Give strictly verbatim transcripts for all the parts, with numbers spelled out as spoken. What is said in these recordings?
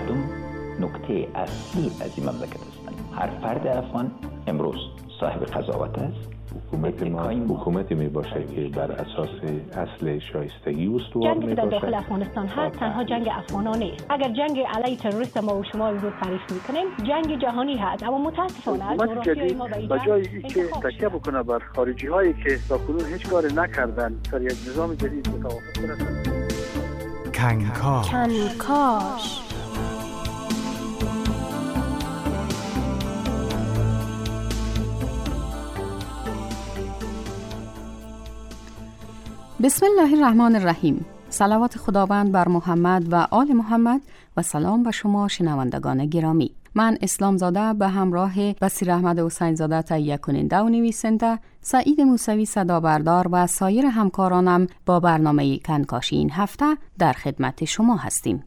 مردم نکته اصلی از این مملکت هستند. هر فرد افغان امروز صاحب قضاوت است. حکومت ما حکومتی می باشه که بر اساس اصل شایستگی استوار می باشه. جنگی که در داخل افغانستان هست تنها جنگ افغانان نیست. اگر جنگ علیه تروریست ما و شما امروز تعریف میکنیم، جنگ جهانی هست، اما متاسفانه از جغرافیای ما بعید است. بجای اینکه تکیه بکنه بر خارجی هایی که تاکنون هیچ کاری نکردن سر یک نظام جدید متوافق کنند. کنکاش کنکاش بسم الله الرحمن الرحیم. صلوات خداوند بر محمد و آل محمد و سلام به شما شنوندگان گرامی. من اسلام زاده به همراه بصیر احمد حسین زاده تهیه کننده و نویسنده، سعید موسوی صدا بردار و سایر همکارانم با برنامه کنکاشی این هفته در خدمت شما هستیم.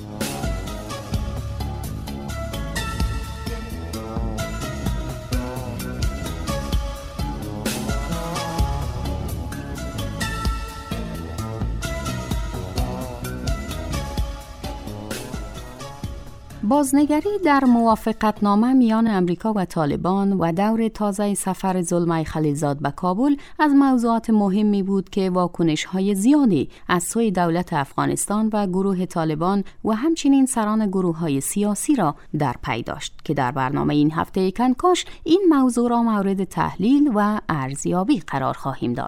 بازنگری در موافقتنامه میان امریکا و طالبان و دور تازه سفر زلمای خلیلزاد به کابل از موضوعات مهمی بود که واکنش‌های زیادی از سوی دولت افغانستان و گروه طالبان و همچنین سران گروه‌های سیاسی را در پی داشت که در برنامه این هفته کنکاش این موضوع را مورد تحلیل و ارزیابی قرار خواهیم داد.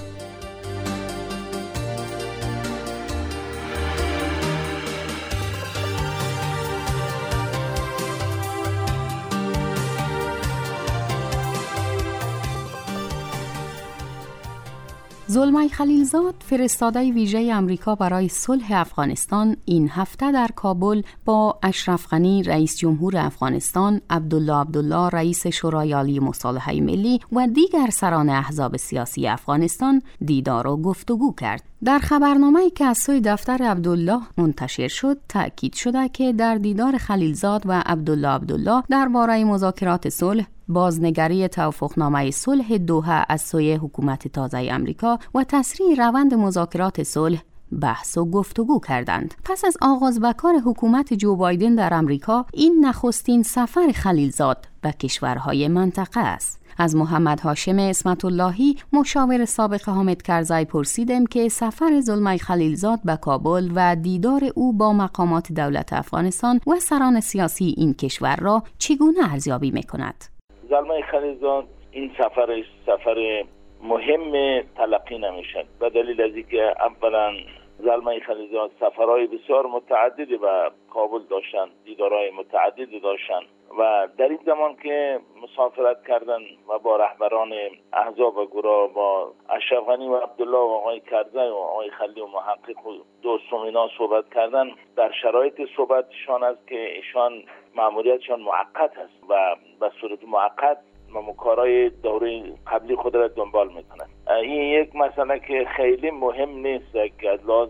زلمای خلیلزاد فرستاده ویژه امریکا برای صلح افغانستان این هفته در کابل با اشرف غنی رئیس جمهور افغانستان، عبدالله عبدالله رئیس شورای عالی مصالحه ملی و دیگر سران احزاب سیاسی افغانستان دیدار و گفتگو کرد. در خبرنامه‌ای که از سوی دفتر عبدالله منتشر شد تأکید شده که در دیدار خلیلزاد و عبدالله عبدالله درباره مذاکرات صلح، بازنگری توافقنامه صلح دوحه از سوی حکومت تازه امریکا و تسریع روند مذاکرات صلح بحث و گفتگو کردند. پس از آغاز به کار حکومت جو بایدن در امریکا، این نخستین سفر خلیلزاد به کشورهای منطقه است. از محمد هاشم اسمت اللهی مشاور سابق حامد کرزی پرسیدم که سفر زلمای خلیلزاد به کابل و دیدار او با مقامات دولت افغانستان و سران سیاسی این کشور را چگونه ارزیابی می‌کند. زلمای خلیلزاد این سفر سفر مهم تلقی نمیشد به دلیل از اینکه اولا زلمای خلیلزاد سفرهای بسیار متعددی به کابل داشتند، دیدارهای متعددی داشتند و در این زمان که مسافرت کردن و با رهبران احزاب و گروه با اشرف غنی و عبدالله و آقای کرزی و آقای خلیل و محقق و دوستم اینا صحبت کردن، در شرایط صحبتشان است که ایشان مأموریتشان موقت است و به صورت موقت مکارای دوره قبلی خود را دنبال میکنند. این یک مسئله که خیلی مهم نیست که از لحاظ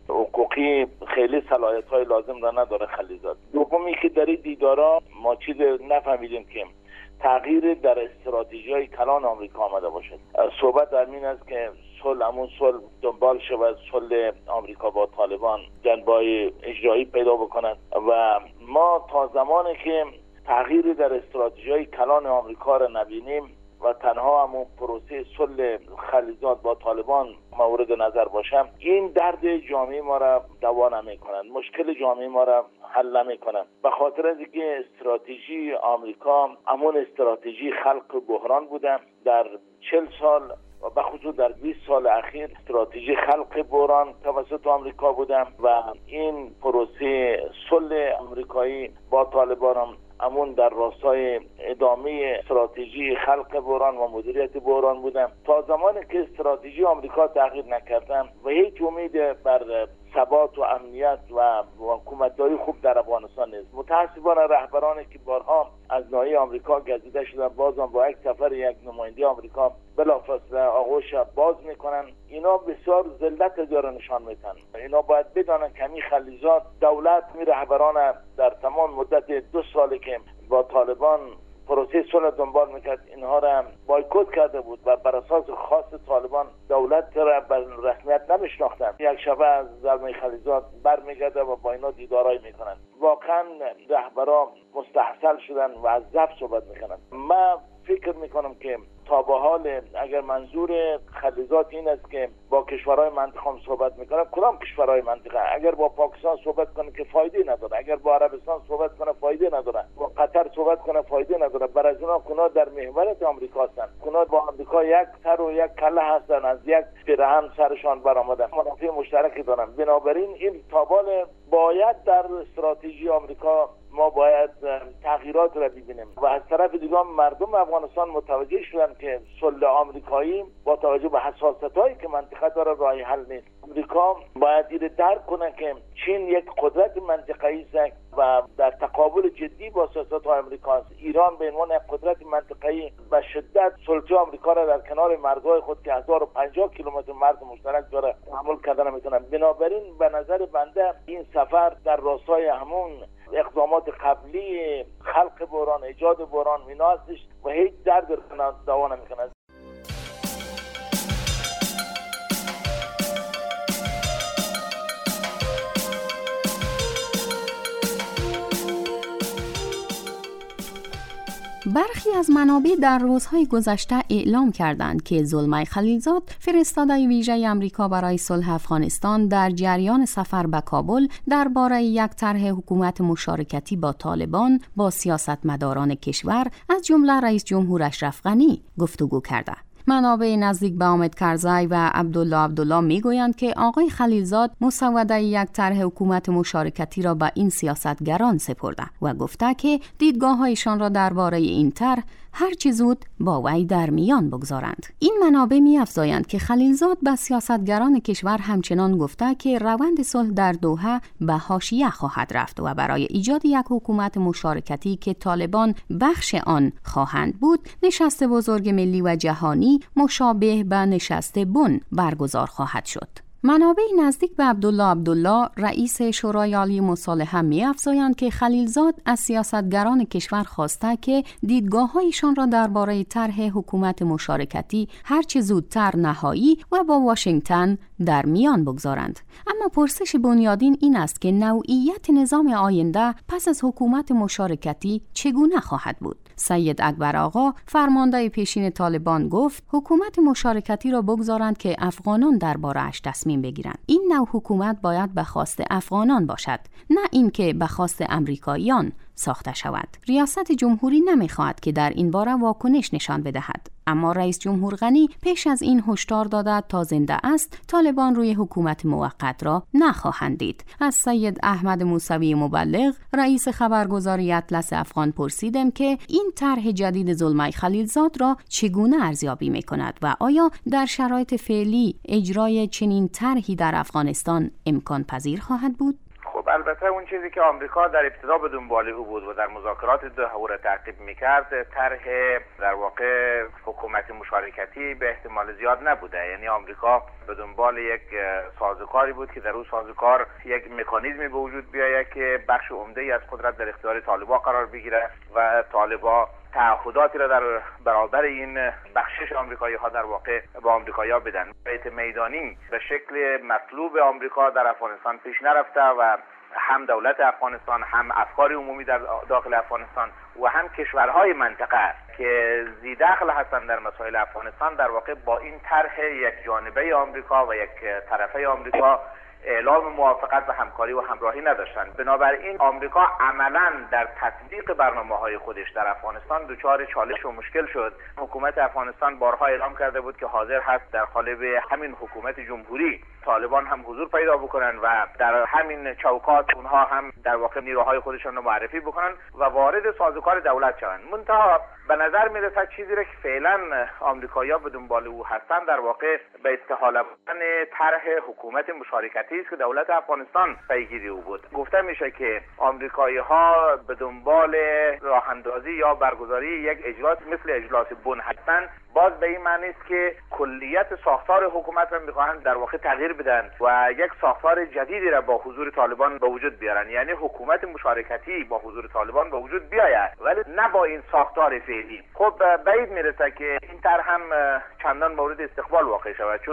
حقوقی خیلی صلاحیت های لازم را نداره خلیلزاد. دومی که در این دیدارا ما چیز نفهمیدیم که تغییر در استراتژی های کلان آمریکا آمده باشد. صحبت در این است که صلح همون صلح دنبال شود، صلح آمریکا با طالبان جنبه‌های اجرایی پیدا بکند و ما تا زمانی که تغییر در استراتژی کلان آمریکا را نبینیم و تنها همون پروسه صلح خلیلزاد با طالبان مورد نظر باشه، این درد جامعه ما را دوا نمی‌کنند، مشکل جامعه ما را حل نمی‌کنند. به خاطر از اینکه استراتژی آمریکا همون استراتژی خلق بحران بوده در چهل سال و به خصوص در بیست سال اخیر استراتژی خلق بحران توسط آمریکا بوده و این پروسه صلح آمریکایی با طالبان هم همون در راستای ادامه استراتژی خلق بحران و مدیریت بحران بودم. تا زمانی که استراتژی آمریکا تغییر نکردم و هیچ امید بر ثبات و امنیت و حکومتداری خوب در افغانستان نیست. متاسفانه رهبرانی که بارها از ناحیه آمریکا گزیده شدن بازم با یک سفر یک نماینده آمریکا بلافاصله آغوش باز میکنن، اینا بسیار ذلت داره نشان میدن. اینا باید بدانن که همین خلیلزاد دولت می رهبران در تمام مدت دو سالی که با طالبان پروسه صلح دنبال میکرد اینها را بایکوت کرده بود و بر اساس خاص طالبان دولت را به رسمیت نمیشناختند. یک شبه از زلمه خلیزاد برمیگرده و با اینا دیدارای میکنن. واقعا رهبران مستحصل شدن و از ضعف صحبت میکنن. من فکر میکنم که تا به حال اگر منظور خلیزات این است که با کشورهای منطقه هم صحبت میکنه، کدام کشورهای منطقه؟ اگر با پاکستان صحبت کنه که فایده نداره، اگر با عربستان صحبت کنه فایده نداره، با قطر صحبت کنه فایده نداره. برای از اونا کنا در محورت آمریکا هستن، کنا با آمریکا یک سر و یک کله هستن، از یک پیراهن سرشان برآمدن، منافع مشترکی دارن. بنابراین این تابال باید در استراتژی آمریکا ما باید تغییرات را ببینیم و از طرف دیگه مردم افغانستان متوجه شدن که صلح آمریکایی با توجه به حساسیت‌هایی که منطقه داره راه حل نیست. آمریکا باید این درک کنه که چین یک قدرت منطقه‌ای است و در تقابل جدی با سیاست آمریکا است. ایران به عنوان یک قدرت منطقه‌ای به شدت سلطه آمریکا را در کنار مرزهای خود که هزار و پنجاه کیلومتر مرز مشترک داره تحمل کردن نمیتونه. بنابراین به نظر بنده این سفر در راستای همون اقدامات قبلی خلق بحران، ایجاد بحران اینا هستش و هیچ درد دوا نمیکنه. برخی از منابع در روزهای گذشته اعلام کردند که زلمه خلیلزاد، فرستاده ویژه آمریکا برای صلح افغانستان، در جریان سفر به کابل درباره یک طرح حکومت مشارکتی با طالبان با سیاستمداران کشور از جمله رئیس جمهور اشرف غنی گفتگو کرده. منابع نزدیک به حامد کرزی و عبدالله عبدالله میگویند که آقای خلیلزاد مسوده یک طرح حکومت مشارکتی را به این سیاستگران سپرده و گفته که دیدگاه‌هایشان را درباره این طرح هر چه زود با وی در میان بگذارند. این منابع می‌افزایند که خلیلزاد به سیاستگران کشور همچنان گفته که روند صلح در دوحه به حاشیه خواهد رفت و برای ایجاد یک حکومت مشارکتی که طالبان بخش آن خواهند بود، نشست بزرگ ملی و جهانی مشابه به نشست بن برگزار خواهد شد. منابع نزدیک به عبدالله عبدالله رئیس شورای عالی مصالحه می‌افزایند که خلیلزاد از سیاستگران کشور خواسته که دیدگاه‌هایشان را درباره طرح حکومت مشارکتی هر چه زودتر نهایی و با واشنگتن در میان بگذارند. اما پرسش بنیادین این است که نوعیت نظام آینده پس از حکومت مشارکتی چگونه خواهد بود؟ سید اکبر آقا، فرمانده پیشین طالبان، گفت حکومت مشارکتی را بگذارند که افغانان درباره‌اش تصمیم بگیرند. این نوع حکومت باید به خواست افغانان باشد، نه اینکه به خواست امریکاییان ساخته شود. ریاست جمهوری نمیخواهد که در این باره واکنش نشان بدهد، اما رئیس جمهور غنی پیش از این هشدار داده تا زنده است طالبان روی حکومت موقت را نخواهند دید. از سید احمد موسوی مبلغ، رئیس خبرگزاری اطلس افغان، پرسیدم که این طرح جدید زلمه خلیلزاد را چگونه ارزیابی میکند و آیا در شرایط فعلی اجرای چنین طرحی در افغانستان امکان پذیر خواهد بود؟ خب البته اون چیزی که آمریکا در ابتدا به دنبال او بود و در مذاکرات دوحه او را تعقیب میکرد، طرح در واقع حکومت مشارکتی به احتمال زیاد نبوده. یعنی آمریکا به دنبال یک سازوکاری بود که در اون سازوکار یک مکانیزمی به وجود بیاید که بخش عمده‌ای از قدرت در اختیار طالبان قرار بگیره و طالبان تعهداتی را در برابر این بخشش آمریکایی ها در واقع با آمریکایی ها بدن. بیت میدانی به شکل مطلوب آمریکا در افغانستان پیش نرفته و هم دولت افغانستان، هم افکار عمومی در داخل افغانستان و هم کشورهای منطقه که زیدخل هستند در مسائل افغانستان در واقع با این طرح یک جانبه آمریکا و یک طرفه آمریکا اعلام موافقت و همکاری و همراهی نداشتند. بنابراین آمریکا عملاً در تطبیق برنامه‌های خودش در افغانستان دچار چالش و مشکل شد. حکومت افغانستان بارها اعلام کرده بود که حاضر هست در قالب همین حکومت جمهوری طالبان هم حضور پیدا بکنن و در همین چوکات اونها هم در واقع نیروهای خودشون رو معرفی بکنن و وارد سازوکار دولت شوند. منتها به نظر میرسد چیزی را که فعلا آمریکایی‌ها به دنبال او هستند در واقع به استحاله بودن طرح حکومت مشارکتی است که دولت افغانستان پیگیری او بود. گفته میشه که آمریکایی‌ها به دنبال راه اندازی یا برگزاری یک اجلاس مثل اجلاس بن هستند. باز به این معنی است که کلیت ساختار حکومت را می‌خواهند در واقع تغییر بدن و یک ساختار جدیدی را با حضور طالبان به وجود بیارن. یعنی حکومت مشارکتی با حضور طالبان به وجود بیاید ولی نه با این ساختار فعلی. خب بعید میرسه که این طرح هم چندان مورد استقبال واقع شود، چون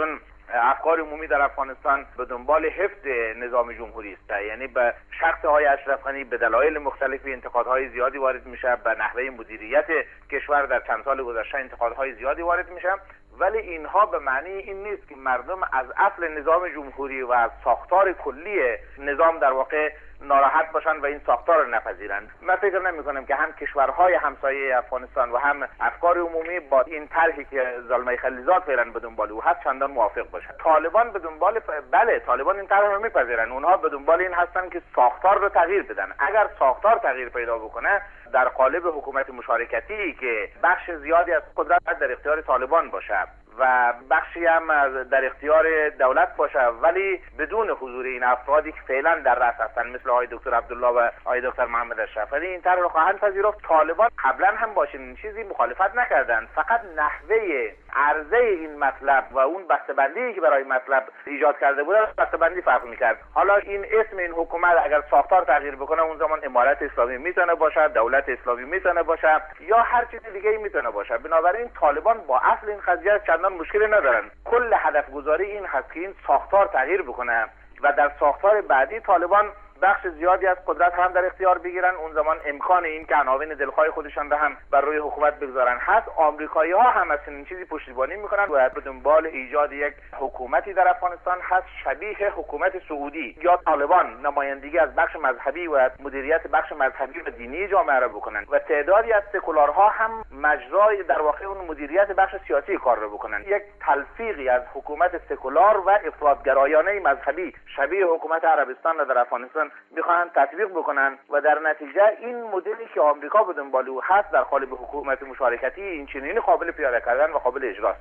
افکار عمومی در افغانستان به دنبال حفظ نظام جمهوری است. یعنی به شخص های اشرف غنی به دلایل مختلفی انتقادهای زیادی وارد میشه، به نحوه مدیریت کشور در چند سال گذشته انتقادهای زیادی وارد میشه، ولی اینها به معنی این نیست که مردم از اصل نظام جمهوری و از ساختار کلی نظام در واقع ناراحت باشن و این ساختار رو نپذیرند. من فکر نمی کنم که هم کشورهای همسایه افغانستان و هم افکار عمومی با این طرحی که زلمه خلیلزاد فعلا به دنبال او هست چندان موافق باشند. طالبان به دنبال ف... بله طالبان این طرح رو میپذیرن. اونها به دنبال این هستن که ساختار رو تغییر بدن. اگر ساختار تغییر پیدا بکنه در قالب حکومت مشارکتی که بخش زیادی از قدرت در اختیار طالبان باشه و بخشی هم در اختیار دولت باشه، ولی بدون حضور این افرادی که فعلا در رأس هستن مثل آقای دکتر عبدالله و آقای دکتر محمد اشرف غنی، این طرح رو خواهند پذیرفت. طالبان قبلا هم با چنین چیزی مخالفت نکردند، فقط نحوه عرضه این مطلب و اون بسته‌بندی که برای مطلب ایجاد کرده بود بسته‌بندی فرق می‌کرد. حالا این اسم این حکومت اگر ساختار تغییر بکنه اون زمان امارت اسلامی میتونه باشه، دولت اسلامی میتونه باشه یا هر چیز دیگه‌ای میتونه باشه. بنابراین طالبان با اصل این قضیه چندان مشکلی ندارن. کل هدف گذاری این هست که این ساختار تغییر بکنه و در ساختار بعدی طالبان بخش زیادی از قدرت هم در اختیار بگیرن. اون زمان امکان این که عناوین دلخواه خودشان را هم بر روی حکومت بگذارن هست. آمریکایی‌ها هم از این چیزی پشتیبانی میکنن و به دنبال ایجاد یک حکومتی در افغانستان هست شبیه حکومت سعودی یا طالبان نمایندگی از بخش مذهبی و مدیریت بخش مذهبی و دینی جامعه را بکنن و تعدادی از سکولارها هم مجرای در واقع اون مدیریت بخش سیاسی کار را بکنن. یک تلفیقی از حکومت سکولار و افراطگرایانه مذهبی شبیه حکومت عربستان را در افغانستان میخواهند تطبیق بکنن و در نتیجه این مدلی که آمریکا به دنبال او هست در قالب حکومت مشارکتی این چنین قابل پیاده کردن و قابل اجراست.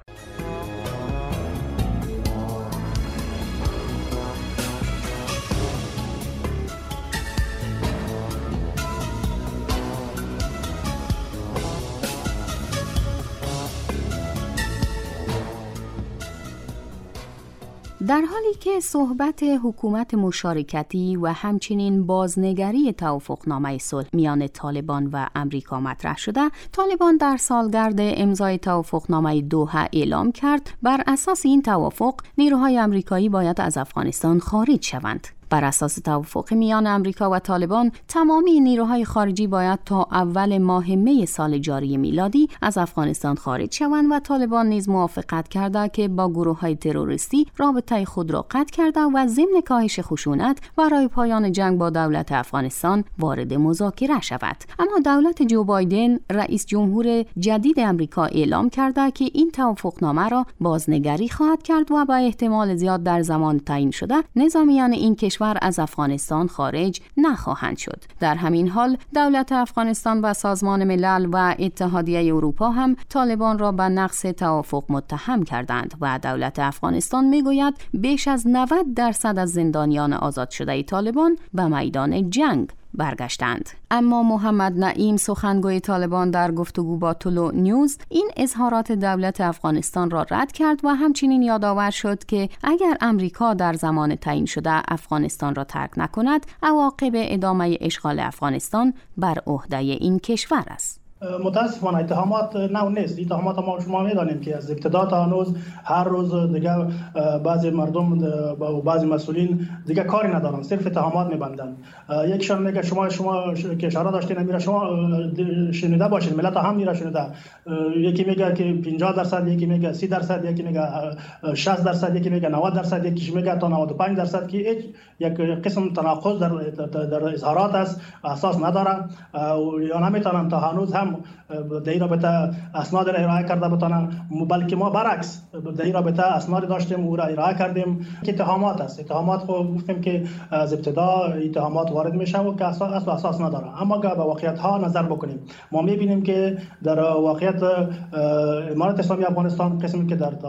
در حالی که صحبت حکومت مشارکتی و همچنین بازنگری توافقنامه صلح میان طالبان و امریکا مطرح شده، طالبان در سالگرد امضای توافقنامه دوحه اعلام کرد بر اساس این توافق نیروهای آمریکایی باید از افغانستان خارج شوند. بر اساس توافق میان امریکا و طالبان تمامی نیروهای خارجی باید تا اول ماه می سال جاری میلادی از افغانستان خارج شوند و طالبان نیز موافقت کرده که با گروه‌های تروریستی رابطه خود را قطع کرده و ضمن کاهش خشونت برای پایان جنگ با دولت افغانستان وارد مذاکره شود. اما دولت جو بایدن رئیس جمهور جدید امریکا اعلام کرده که این توافقنامه را بازنگری خواهد کرد و با احتمال زیاد در زمان تعیین شده نظامیان این کشور از افغانستان خارج نخواهند شد. در همین حال دولت افغانستان و سازمان ملل و اتحادیه اروپا هم طالبان را به نقض توافق متهم کردند و دولت افغانستان میگوید بیش از نود درصد از زندانیان آزاد شده طالبان به میدان جنگ برگشتند. اما محمد نعیم سخنگوی طالبان در گفتگو با طلوع نیوز این اظهارات دولت افغانستان را رد کرد و همچنین یادآور شد که اگر امریکا در زمان تعیین شده افغانستان را ترک نکند، عواقب ادامه اشغال افغانستان بر عهده این کشور است. متاسفانه اتهامات نو نیست. اتهامات ما شما میدانیم که از ابتدا تا هنوز هر روز دیگه بعضی مردم و بعضی مسئولین دیگه کاری ندارن، صرف اتهامات میبندن. یکیشون میگه شما شما که اشاره داشتین میره شما شنیده باشین، ملت هم میره شنیده. یکی میگه که پنجاه درصد، یکی میگه سی درصد، یکی میگه شصت درصد، یکی میگه نود درصد، یکی میگه تا نود و پنج درصد که یک قسم تناقض در در اظهارات است، اساس نداره یا نمیتونن تا هنوز هم در این رابطه اسناد را ارائه کرده بتانن، بلکه ما برعکس در این رابطه اسناد داشتیم او را ارائه کردیم که اتهامات است. اتهامات خب گفتیم که از ابتدا اتهامات وارد میشه و که اساس و اساس نداره. اما اگر به واقعیت ها نظر بکنیم ما میبینیم که در واقعیت امارت اسلامی افغانستان قسمی که در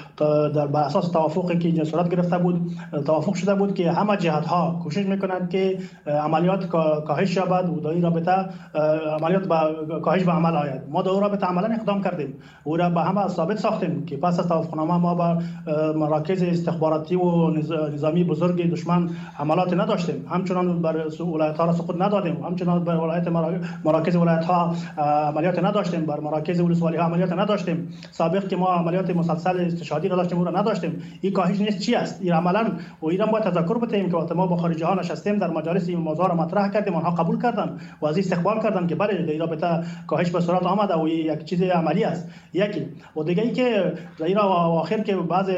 در بر اساس توافقی که صورت گرفته بود توافق شده بود که همه جهت ها کوشش میکنند که عملیات کاهش یابد و در این رابطه عملیات با کاهش به عمل آید. ما در رابطه عملا اقدام کردیم، او را به همه ثابت ساختیم که پس از توافقنامه ما با مراکز استخباراتی و نظامی بزرگ دشمن عملات نداشتیم، همچنان بر ولایت ها را سقوط ندادیم، همچنان بر ولایت مراکز ولایت ها عملیات نداشتیم، بر مراکز ولسوالی ها عملیات نداشتیم. سابق که ما عملیات مسلسل استشهادی نداشتیم، او را نداشتیم. این کاهش نیست چی است؟ این عملا و ایران باید تذکر بدهیم که وقتی ما با خارجی ها نشستیم در مجالس این موضوع را مطرح کردیم، آنها قبول کردند و از استقبال کردند که بله در این رابطه کاهش به صورت آمده و یک چیز عملی است. یکی و دیگه ای که در این آخر که بعض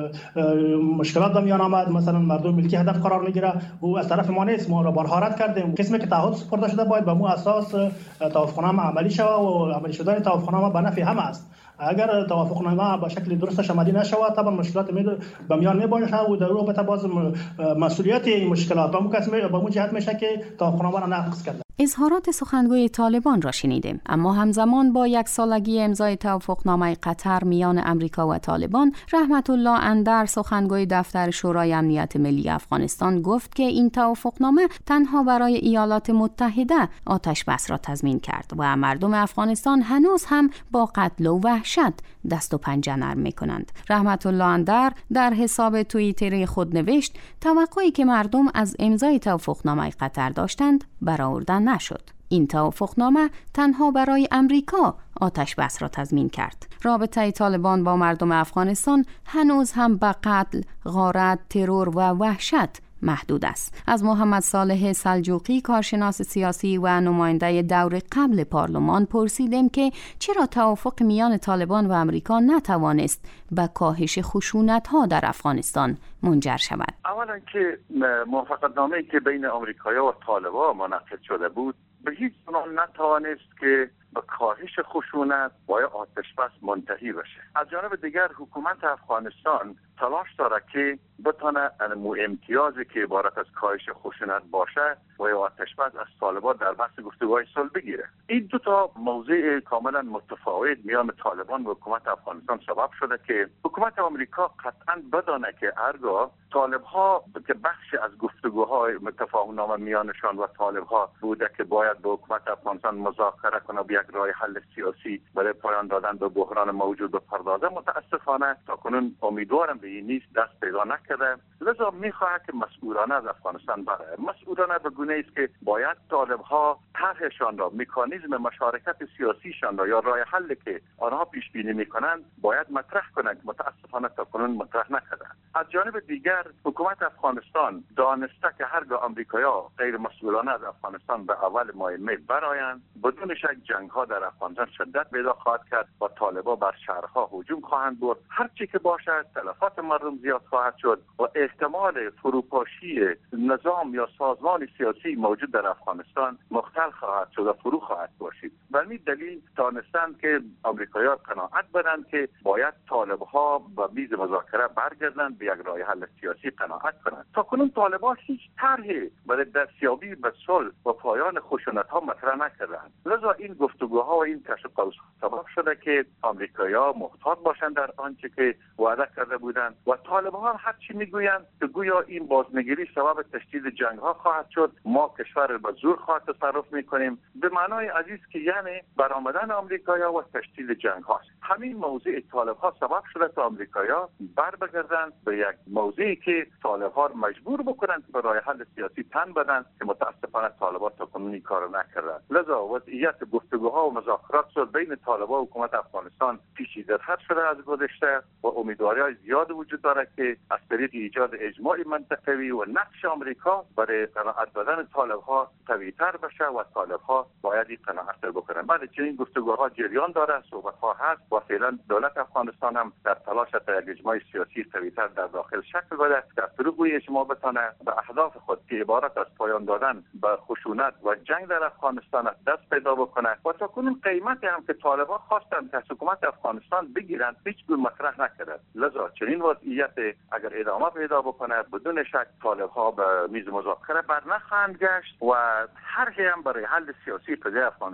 مشکلات به میان آمد، مثلا مردم ملکی هدف قرار میگیره و از طرف ما نیست، ما را بارها رد کردیم. قسمی که تعهد سپرده شده باید به مو اساس توافقنامه عملی شود و عملی شدن توافقنامه به نفع همه است. اگر توافقنامه به شکل درستش عملی نشود، طبعا مشکلات به میان میباشه و در رابطه باز مسئولیت این مشکلات به مو کس به مو جهت میشه که توافقنامه را نقض کرده. اظهارات سخنگوی طالبان را شنیدیم، اما همزمان با یک سالگی امضای توافقنامه قطر میان امریکا و طالبان، رحمت الله اندر سخنگوی دفتر شورای امنیت ملی افغانستان گفت که این توافقنامه تنها برای ایالات متحده آتش بس را تضمین کرد و مردم افغانستان هنوز هم با قتل و وحشت دست و پنجه نرم می‌کنند. رحمت الله اندر در حساب توییتری خود نوشت توقعی که مردم از امضای توافقنامه قطر داشتند برآورده نشد. این توافقنامه تنها برای امریکا آتش بس را تضمین کرد. رابطه طالبان با مردم افغانستان هنوز هم به قتل، غارت، ترور و وحشت محدود است. از محمد صالح سلجوقی، کارشناس سیاسی و نماینده دور قبل پارلمان، پرسیدیم که چرا توافق میان طالبان و امریکا نتوانست به کاهش خشونت‌ها در افغانستان منجر شود. اولا که موافقتنامه‌ای که بین آمریکایی‌ها و طالبان منعقد شده بود به هیچ عنوان نتوانست که به کاهش خشونت و آتش بس منتهی بشه. از جانب دیگر حکومت افغانستان تلاش داره که بتونه امتیازی که عبارت از کاهش خشونت باشه و آتش بس از طالبان در بحث گفتگوهای صلح بگیره. این دو تا موضوع کاملا متفاوت میان طالبان و حکومت افغانستان سبب شده که حکومت آمریکا قطعا بدانه که هرگاه طالب‌ها که بخش از گفتگوهای تفاهم‌نامه میانشان و طالب‌ها بوده که باید با حکومت افغانستان مذاکره کنه و یک راه حل سیاسی برای پایان دادن به بحران موجود بپردازه، متاسفانه تاکنون امیدوارم به این نیست دست پیدا نکرده. لذا می‌خواهد که مسئولانه از افغانستان بره. مسئولانه به گونه است که باید طالب‌ها طرحشان را، مکانیزم مشارکت سیاسیشان را یا راه حلی که آنها پیش بینی می‌کنند باید مطرح کنند. متاسفانه تاکنون مطرح نکرده. از جانب دیگر حکومت افغانستان دانسته که هرگاه آمریکایی‌ها غیر مسئولانه از افغانستان به اول ماه می برآیند، بدون شک جنگ‌ها در افغانستان شدت پیدا خواهد کرد و طالبان بر شهرها هجوم خواهند برد. هر چی که باشد تلفات مردم زیاد خواهد شد و احتمال فروپاشی نظام یا سازمان سیاسی موجود در افغانستان مختل خواهد شد و فرو خواهد باشید. به همین دلیل دانستند که آمریکایی‌ها قناعت بدند که باید طالب‌ها به میز مذاکره برگردند، به یک راه حل سیاسی قناعت کنند. تاکنون طالبان هیچ طرحی برای دستیابی به صلح و پایان خشونت‌ها مطرح نکردند. لذا این گفتگوها و این کش و قوس سبب شده که آمریکایی‌ها محتاط باشند در آنچه که وعده کرده بودند و طالبان هر چی میگویند که گویا این بازنگری سبب تشدید جنگ‌ها خواهد شد، ما کشور به زور خواهد تصرف می‌کنیم، به معنای عزیز که یعنی برآمدن آمریکایی‌ها و تشدید جنگ‌ها. همین موضوع طالب‌ها سبب شده که آمریکایی‌ها بر بگردند به یک موضوعی که طالب‌ها مجبور بکنند به راه حل سیاسی تن بدن که متأسفانه طالبان تا کنون این کارو نکردند. لذا وضعیت گفتگوها و مذاکرات شد بین طالبان و حکومت افغانستان پیچیده‌تر شده از گذشته و امیدواری‌های زیاد وجود دارد که از طریق ایجاد اجماع منطقوی و نقش آمریکا برای قناعت دادن طالب‌ها قوی‌تر بشه و طالب‌ها باید این قناعت رو بکنند. بعد چنین گفتگوها جریان داره، صحبت‌ها هست و فعلا دولت افغانستان هم در تلاش است یک اجماع سیاسی قوی‌تر در داخل شکل بده در طریق اجماع بتونه به اهداف خود که عبارت از پایان دادن به خشونت و جنگ در افغانستان دست پیدا بکنه و تا کنون قیمت هم که طالبان خواستند که حکومت افغانستان بگیرند هیچ گونه مطرح نکرد. لذا چنین وضعیت اگر ادامه پیدا بکنه بدون شک طالب‌ها به میز مذاکره برنخواهند گشت و هر هم برای حل سیاسی قضیه افغانستان مطرح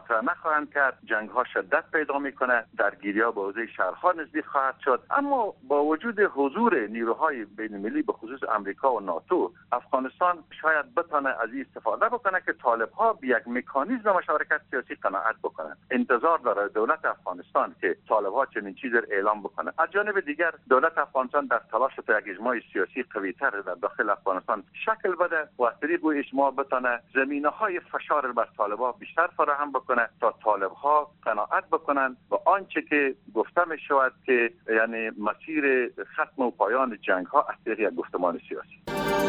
مطرح نخواهند کرد، جنگ ها شدت پیدا میکنه، درگیری ها به حوزه شهرها نزدیک خواهد شد. اما با وجود حضور نیروهای بین المللی به خصوص امریکا و ناتو، افغانستان شاید بتونه از این استفاده بکنه که طالب ها به یک مکانیزم مشارکت سیاسی قناعت بکنن. انتظار داره دولت افغانستان که طالب ها چنین چیزی را اعلام بکنه. از جانب دیگر دولت افغانستان در تلاش تا یک اجماع سیاسی قوی‌تر در داخل افغانستان شکل بده و از طریق اجماع بتونه زمینه‌های فشار بر طالب ها بیشتر فراهم بکنه تا طالب ها قناعت بکنن و آنچه که گفته می شود که یعنی مسیر ختم و پایان جنگ ها از طریق یک گفتمان سیاسی.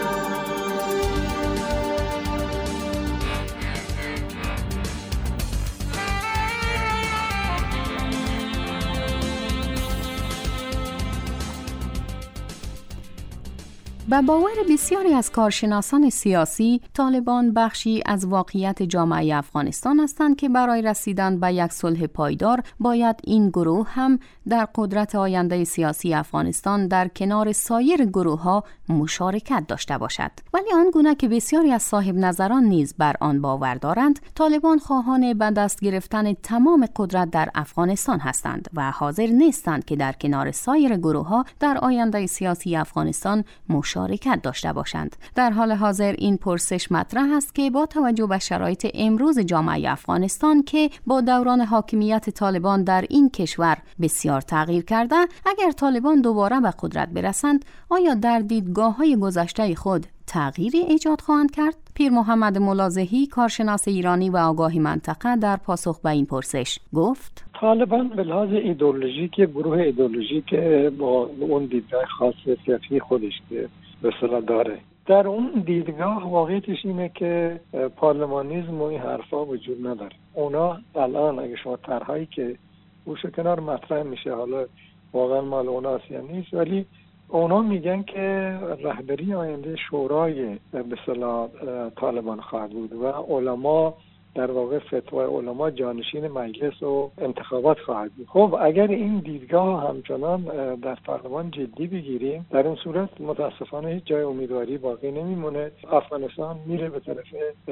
به باور بسیاری از کارشناسان سیاسی، طالبان بخشی از واقعیت جامعه افغانستان هستند که برای رسیدن به یک صلح پایدار باید این گروه هم در قدرت آینده سیاسی افغانستان در کنار سایر گروه‌ها مشارکت داشته باشد. ولی آنگونه که بسیاری از صاحب نظران نیز بر آن باور دارند، طالبان خواهان به دست گرفتن تمام قدرت در افغانستان هستند و حاضر نیستند که در کنار سایر گروه‌ها در آینده سیاسی افغانستان مشارکت مشارکت داشته باشند. در حال حاضر این پرسش مطرح است که با توجه به شرایط امروز جامعه افغانستان که با دوران حاکمیت طالبان در این کشور بسیار تغییر کرده، اگر طالبان دوباره به قدرت برسند، آیا در دیدگاه‌های گذشته خود تغییری ایجاد خواهند کرد؟ پیر محمد ملازحی، کارشناس ایرانی و آگاه منطقه، در پاسخ به این پرسش گفت: طالبان به لحاظ ایدئولوژیک گروه ایدئولوژیک با اون دیدگاه خاص سیاسی خودش که به اصطلاح داره. در اون دیدگاه واقعیتش اینه که پارلمانیسم و این حرفا وجود نداره. اونا الان اگه شما طرحایی که گوشه کنار مطرح میشه، حالا واقعا مال اوناست یا نیست، ولی اونا میگن که رهبری آینده شورای به اصطلاح طالبان خواهد بود و علما در واقع فتوای علما جانشین مجلس و انتخابات خواهد بود. خب اگر این دیدگاه همچنان در پارلمان جدی بگیریم، در این صورت متاسفانه هیچ جای امیدواری باقی نمیمونه. افغانستان میره به طرف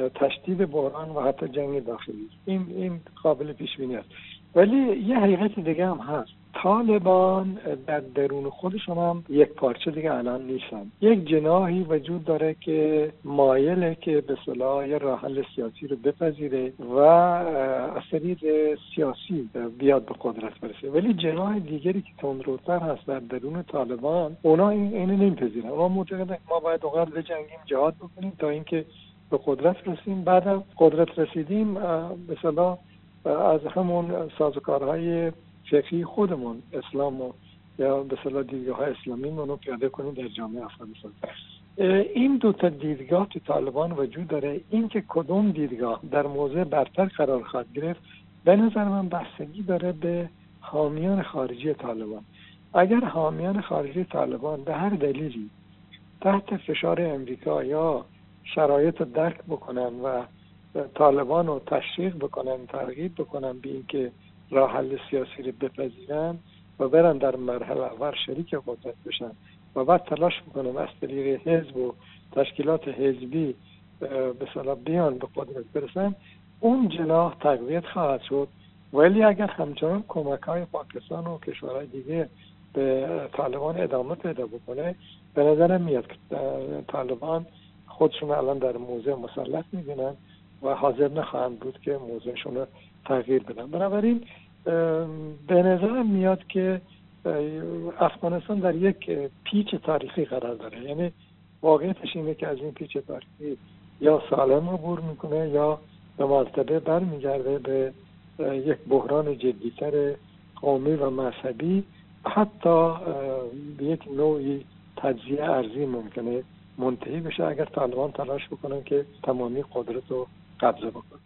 تشدید بحران و حتی جنگ داخلی. این این قابل پیش بینی است. ولی یه حقیقت دیگه هم هست. طالبان در درون خودشون هم یک پارچه دیگه الان نیستن. یک جناحی وجود داره که مایله که به اصطلاح یه راه حل سیاسی رو بپذیره و از طریق سیاسی بیاد به قدرت برسه. ولی جناح دیگری که تندروتر هست در درون طالبان، اونا این اینو نمیپذیرن. اونا معتقدن ما باید اونقدر بجنگیم، جهاد بکنیم تا اینکه به قدرت رسیم. بعد قدرت رسیدیم به اصطلاح از همون سازوکارهای فکری خودمون اسلام و یا به اصطلاح دیدگاه‌های اسلامی رو پیاده کنیم در جامعه افغانستان. این دو تا دیدگاه تو طالبان وجود داره. این که کدوم دیدگاه در موضع برتر قرار خواهد گرفت، به نظر من بستگی داره به حامیان خارجی طالبان. اگر حامیان خارجی طالبان به هر دلیلی تحت فشار امریکا یا شرایط رو درک بکنن و طالبان رو تشویق بکنن، ترغیب بکنن به اینکه راه حل سیاسی رو بپذیرن و برن در مرحله اول شریک قدرت بشن و بعد تلاش بکنن از طریق حزب و تشکیلات حزبی به اصطلاح بیان به قدرت برسن، اون جناح تقویت خواهد شد. ولی اگر همچنان کمک‌های پاکستان و کشورهای دیگه به طالبان ادامه پیدا بکنه، به نظرم میاد که طالبان خودشون الان در موضع مسلط می‌بینن و حاضر نخواهند بود که موضعشون رو تغییر بدن. بنابراین به نظر میاد که افغانستان در یک پیچ تاریخی قرار داره. یعنی واقعیتش اینه که از این پیچ تاریخی یا سالم عبور میکنه یا به مرتبه برمیگرده به یک بحران جدیتر قومی و مذهبی، حتی به یک نوعی تجزیه ارضی ممکنه منتهی بشه اگر طالبان تلاش بکنن که تمامی قدرت رو قبضه بکنن.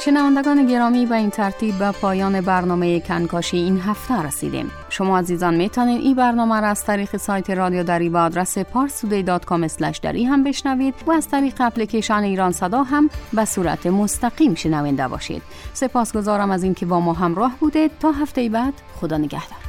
شنوندگان گرامی، به این ترتیب به پایان برنامه کنکاشی این هفته رسیدیم. شما عزیزان میتونید این برنامه را از طریق سایت رادیو دری با آدرس پارسودی دات کام اسلش دری هم بشنوید و از طریق اپلیکیشن ایران صدا هم به صورت مستقیم شنونده باشید. سپاسگزارم از اینکه با ما همراه بودید. تا هفته بعد، خدا نگهدار.